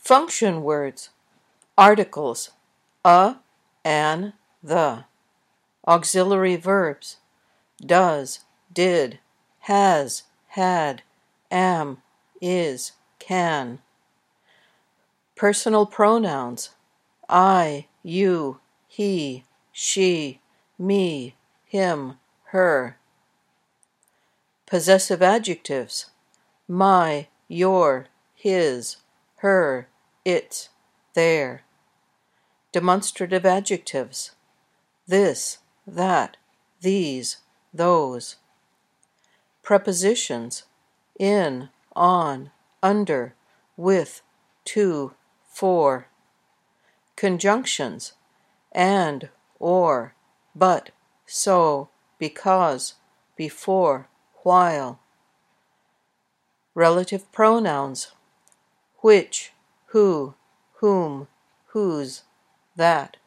Function words. Articles: a, an, the. Auxiliary verbs: does, did, has, had, am, is, can. Personal pronouns: I, you, he, she, me, him, her. Possessive adjectives: my, your, his, her, its, their. Demonstrative adjectives: this, that, these, those. Prepositions: in, on, under, with, to, for. Conjunctions: and, or, but, so, because, before, while. Relative pronouns: which, who, whom, whose, that.